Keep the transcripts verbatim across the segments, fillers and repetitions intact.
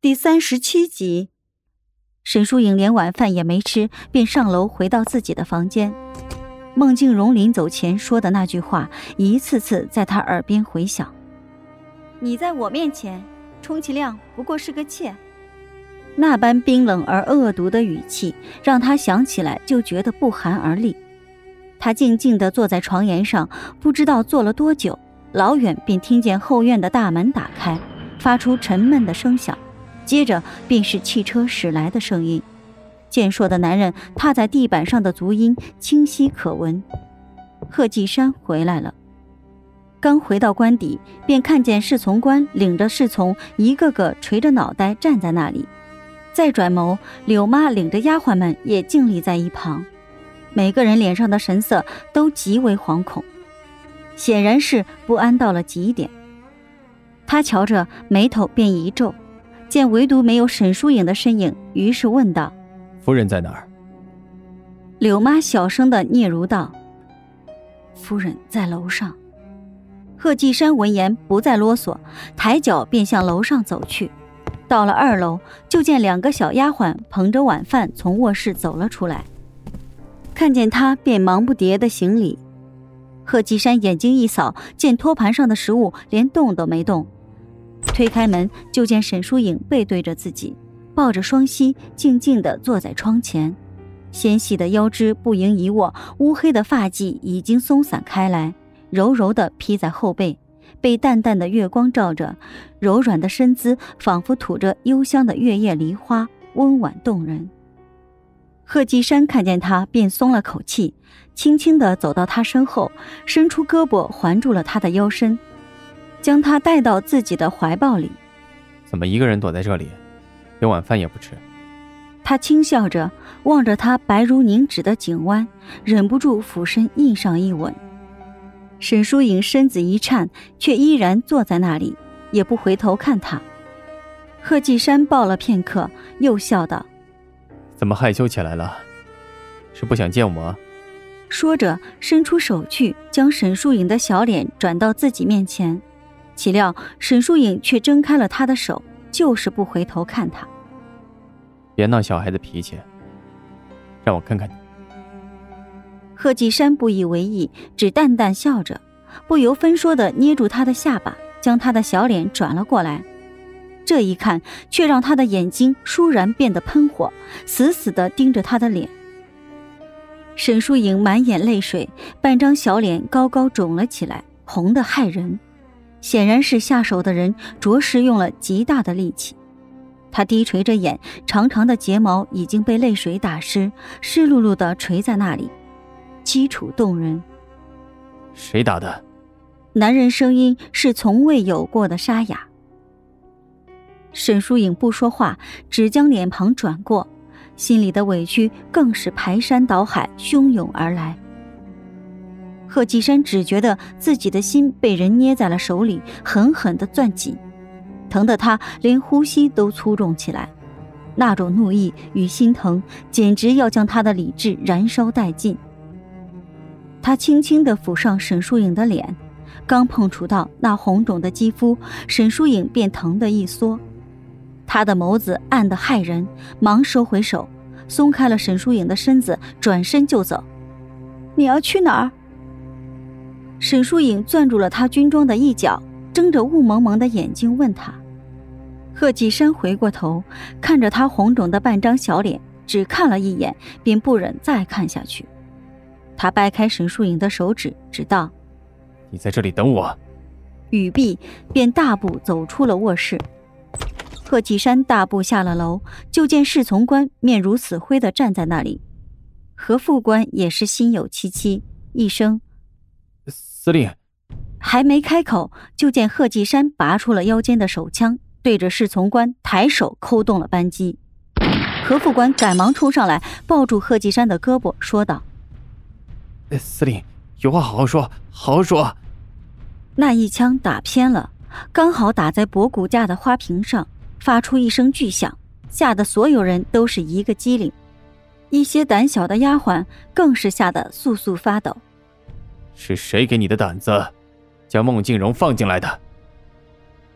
第三十七集。沈疏影连晚饭也没吃，便上楼回到自己的房间。孟静荣临走前说的那句话一次次在他耳边回响：你在我面前充其量不过是个妾。那般冰冷而恶毒的语气让他想起来就觉得不寒而栗。他静静地坐在床沿上，不知道坐了多久，老远便听见后院的大门打开，发出沉闷的声响，接着便是汽车驶来的声音。健硕的男人踏在地板上的足音清晰可闻。贺继山回来了。刚回到官邸，便看见侍从官领着侍从一个个垂着脑袋站在那里，再转眸，柳妈领着丫鬟们也静立在一旁，每个人脸上的神色都极为惶恐，显然是不安到了极点。他瞧着眉头便一皱，见唯独没有沈疏影的身影，于是问道： 夫人在哪儿？ 柳妈小声地嗫嚅道：夫人在楼上。贺继山闻言不再啰嗦，抬脚便向楼上走去。到了二楼，就见两个小丫鬟捧着晚饭从卧室走了出来，看见他便忙不迭地行礼。贺继山眼睛一扫，见托盘上的食物连动都没动，推开门就见沈疏影背对着自己，抱着双膝静静地坐在窗前，纤细的腰肢不盈一握，乌黑的发髻已经松散开来，柔柔地披在后背，被淡淡的月光照着，柔软的身姿仿佛吐着幽香的月夜梨花，温婉动人。贺继山看见他便松了口气，轻轻地走到他身后，伸出胳膊环住了他的腰身，将他带到自己的怀抱里。 怎么一个人躲在这里，连晚饭也不吃？ 他轻笑着望着他白如凝脂的颈弯，忍不住俯身印上一吻。沈疏影身子一颤，却依然坐在那里，也不回头看他。贺继山抱了片刻，又笑道： 怎么害羞起来了？是不想见我？ 说着伸出手去，将沈疏影的小脸转到自己面前，岂料沈疏影却挣开了他的手，就是不回头看他。 别闹小孩的脾气，让我看看你。 贺继山不以为意，只淡淡笑着，不由分说地捏住他的下巴，将他的小脸转了过来。这一看却让他的眼睛倏然变得喷火，死死地盯着他的脸。沈疏影满眼泪水，半张小脸高高肿了起来，红得骇人，显然是下手的人着实用了极大的力气。他低垂着眼，长长的睫毛已经被泪水打湿，湿漉漉地垂在那里，凄楚动人。 谁打的？ 男人声音是从未有过的沙哑。沈疏影不说话，只将脸庞转过，心里的委屈更是排山倒海汹涌而来。贺继山只觉得自己的心被人捏在了手里，狠狠地攥紧，疼得他连呼吸都粗重起来。那种怒意与心疼简直要将他的理智燃烧殆尽。他轻轻地抚上沈疏影的脸，刚碰触到那红肿的肌肤，沈疏影便疼得一缩。他的眸子暗得骇人，忙收回手，松开了沈疏影的身子，转身就走。你要去哪儿？沈疏影攥住了他军装的一角，睁着雾蒙蒙的眼睛问他。贺继山回过头，看着他红肿的半张小脸，只看了一眼，便不忍再看下去。他掰开沈疏影的手指，指道： 你在这里等我。 语毕，便大步走出了卧室。贺继山大步下了楼，就见侍从官面如死灰地站在那里。何副官也是心有戚戚，一声司令。 还没开口，就见贺继山拔出了腰间的手枪，对着侍从官抬手扣动了扳机。何副官赶忙冲上来，抱住贺继山的胳膊，说道： 司令，有话好好说，好好说。 那一枪打偏了，刚好打在博骨架的花瓶上，发出一声巨响，吓得所有人都是一个机灵。一些胆小的丫鬟更是吓得簌簌发抖。 是谁给你的胆子，将孟静荣放进来的？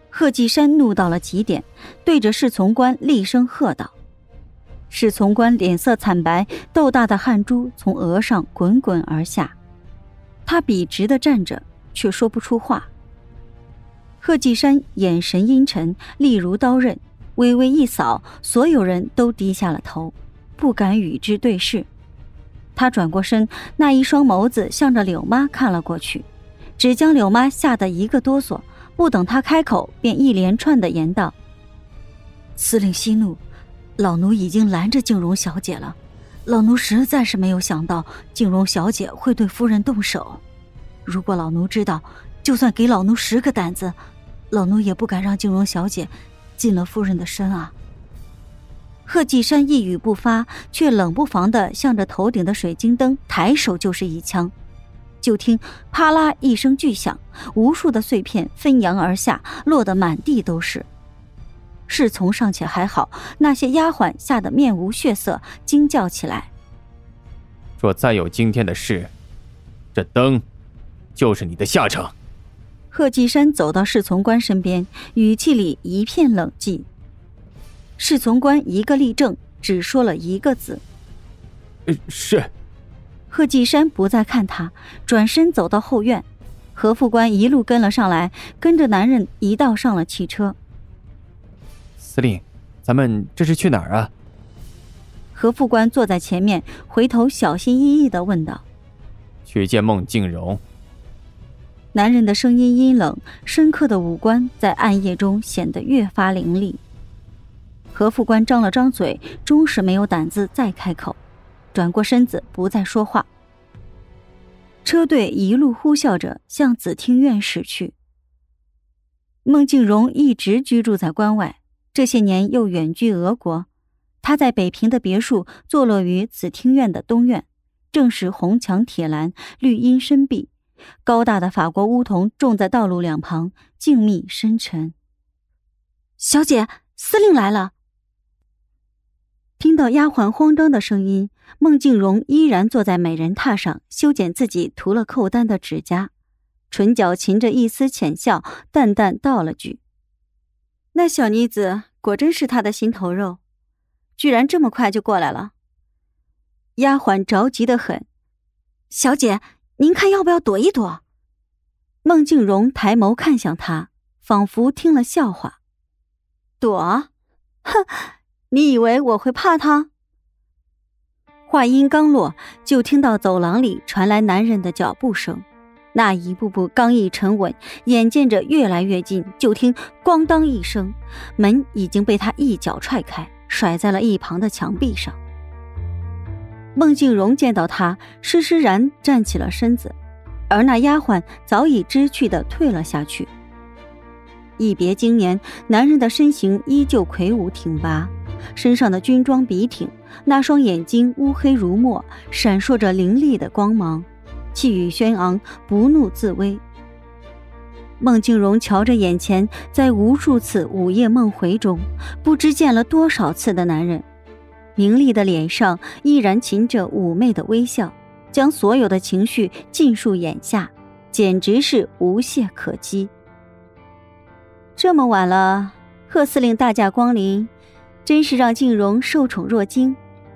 贺继山怒到了极点，对着侍从官厉声喝道。侍从官脸色惨白，豆大的汗珠从额上滚滚而下，他笔直地站着，却说不出话。贺继山眼神阴沉，利如刀刃，微微一扫，所有人都低下了头，不敢与之对视。他转过身，那一双眸子向着柳妈看了过去，只将柳妈吓得一个哆嗦，不等他开口，便一连串的言道：司令息怒，老奴已经拦着静容小姐了，老奴实在是没有想到静容小姐会对夫人动手。如果老奴知道，就算给老奴十个胆子，老奴也不敢让静容小姐进了夫人的身啊。贺继山一语不发，却冷不防地向着头顶的水晶灯抬手就是一枪。就听啪啦一声巨响，无数的碎片纷扬而下，落得满地都是。侍从尚且还好，那些丫鬟吓得面无血色，惊叫起来： 若再有今天的事，这灯就是你的下场。 贺继山走到侍从官身边，语气里一片冷寂。侍从官一个立正，只说了一个字： 呃，是。 贺继山不再看他，转身走到后院。何副官一路跟了上来，跟着男人一道上了汽车。 司令，咱们这是去哪儿啊？ 何副官坐在前面，回头小心翼翼地问道： 去见孟静容。 男人的声音阴冷，深刻的五官在暗夜中显得越发凌厉。何副官张了张嘴，终是没有胆子再开口，转过身子不再说话。车队一路呼啸着向紫厅院驶去。孟静容一直居住在关外，这些年又远居俄国。她在北平的别墅坐落于紫厅院的东院，正是红墙铁栏，绿荫深碧，高大的法国梧桐种在道路两旁，静谧深沉。小姐，司令来了。听到丫鬟慌张的声音，孟静容依然坐在美人榻上，修剪自己涂了扣丹的指甲，唇角噙着一丝浅笑，淡淡道了句：那小妮子果真是他的心头肉，居然这么快就过来了。丫鬟着急得很：小姐，您看要不要躲一躲？孟静容抬眸看向他，仿佛听了笑话。躲？哼，你以为我会怕他？话音刚落，就听到走廊里传来男人的脚步声，那一步步刚毅沉稳，眼见着越来越近，就听咣当一声，门已经被他一脚踹开，甩在了一旁的墙壁上。孟静容见到他，施施然站起了身子，而那丫鬟早已知趣地退了下去。一别经年，男人的身形依旧魁梧挺拔，身上的军装笔挺，那双眼睛乌黑如墨，闪烁着凌厉的光芒，气宇轩昂，不怒自威。孟静容瞧着眼前在无数次午夜梦回中不知见了多少次的男人，明丽的脸上依然噙着妩媚的微笑，将所有的情绪尽数眼下，简直是无懈可击。这么晚了，贺司令大驾光临，真是让静容受宠若惊。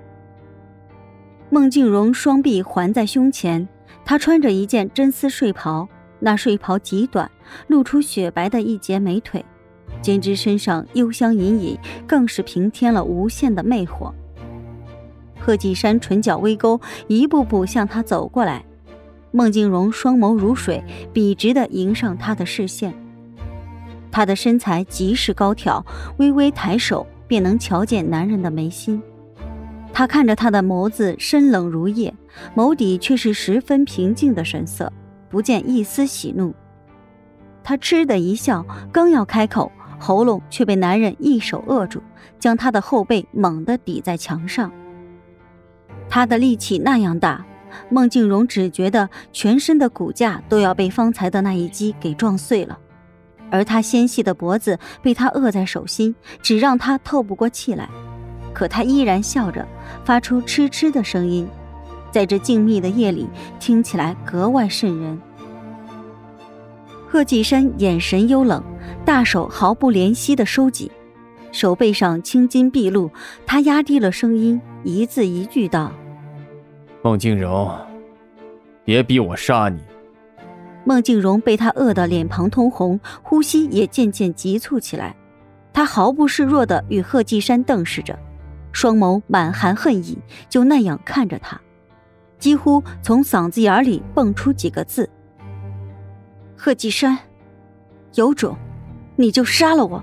孟静容双臂环在胸前，她穿着一件真丝睡袍，那睡袍极短，露出雪白的一截美腿，兼之身上幽香隐隐，更是平添了无限的魅惑。贺继山唇角微勾，一步步向他走过来。孟静容双眸如水，笔直地迎上他的视线。她的身材极是高挑，微微抬手便能瞧见男人的眉心。他看着他的眸子深冷如夜，眸底却是十分平静的神色，不见一丝喜怒。他嗤的一笑，刚要开口，喉咙却被男人一手扼住，将他的后背猛地抵在墙上。他的力气那样大，孟静容只觉得全身的骨架都要被方才的那一击给撞碎了，而他纤细的脖子被他扼在手心，只让他透不过气来。可他依然笑着，发出嗤嗤的声音，在这静谧的夜里听起来格外瘆人。贺继山眼神幽冷， 大手毫不怜惜地收紧，手背上青筋毕露。他压低了声音，一字一句道： 孟静柔，别逼我杀你。 孟静柔被他饿得脸庞通红，呼吸也渐渐急促起来。他毫不示弱地与贺继山瞪视着，双眸满含恨意，就那样看着他，几乎从嗓子眼里蹦出几个字：贺继山，有种你就杀了我。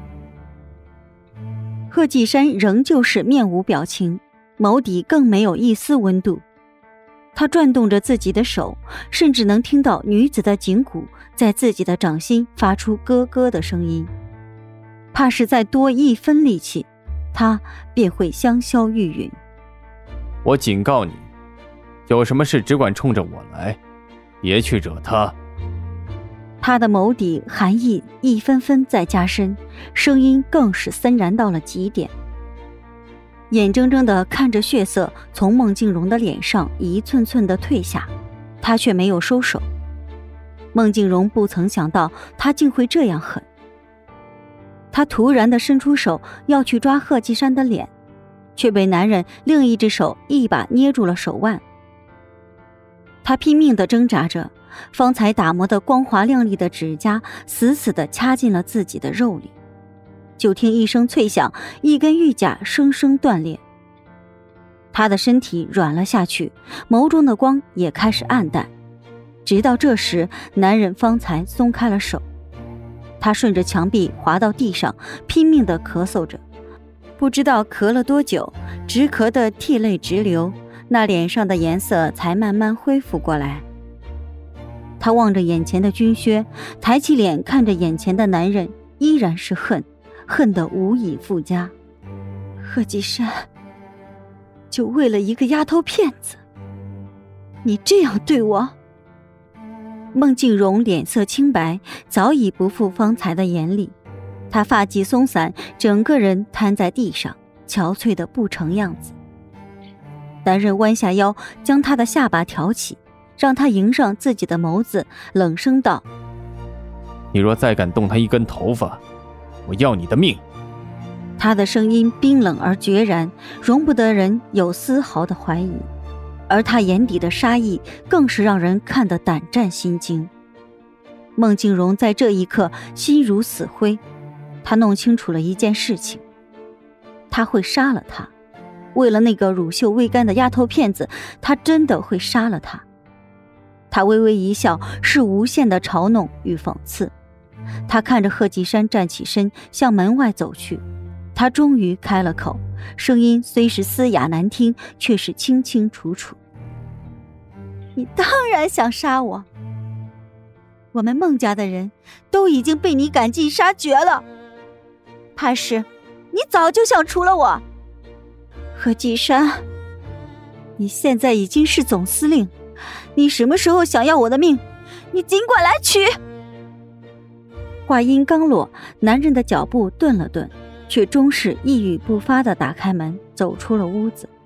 贺继山仍旧是面无表情，眸底更没有一丝温度。他转动着自己的手，甚至能听到女子的颈骨在自己的掌心发出咯咯的声音。怕是再多一分力气，他便会香消玉殒。 我警告你，有什么事只管冲着我来，别去惹他。 他的眸底寒意一分分在加深，声音更是森然到了极点。眼睁睁地看着血色从孟静柔的脸上一寸寸地退下，他却没有收手。孟静柔不曾想到他竟会这样狠，他突然地伸出手要去抓贺继山的脸，却被男人另一只手一把捏住了手腕。他拼命地挣扎着，方才打磨的光滑亮丽的指甲死死地掐进了自己的肉里。就听一声脆响，一根玉甲生生断裂。他的身体软了下去，眸中的光也开始暗淡。直到这时，男人方才松开了手。他顺着墙壁滑到地上，拼命地咳嗽着，不知道咳了多久，直咳得涕泪直流，那脸上的颜色才慢慢恢复过来。他望着眼前的军靴，抬起脸看着眼前的男人，依然是恨，恨得无以复加。贺继山，就为了一个丫头片子，你这样对我？孟静柔脸色清白，早已不复方才的严厉。她发髻松散，整个人瘫在地上，憔悴得不成样子。男人弯下腰，将她的下巴挑起，让她迎上自己的眸子，冷声道： 你若再敢动他一根头发，我要你的命。 他的声音冰冷而决然，容不得人有丝毫的怀疑，而他眼底的杀意更是让人看得胆战心惊。孟静柔在这一刻心如死灰，她弄清楚了一件事情，他会杀了她。为了那个乳臭未干的丫头片子，他真的会杀了她。他微微一笑，是无限的嘲弄与讽刺。他看着贺继山站起身向门外走去，他终于开了口，声音虽是嘶哑难听，却是清清楚楚：你当然想杀我，我们孟家的人都已经被你赶尽杀绝了，怕是你早就想除了我。贺继山，你现在已经是总司令，你什么时候想要我的命，你尽管来取。话音刚落，男人的脚步顿了顿，却终是一语不发地打开门，走出了屋子。